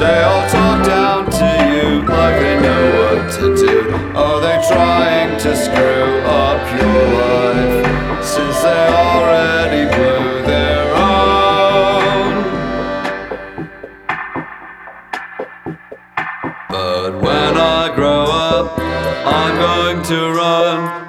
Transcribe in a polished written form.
They all talk down to you like they know what to do. Are they trying to screw up your life since they already blew their own? But when I grow up, I'm going to run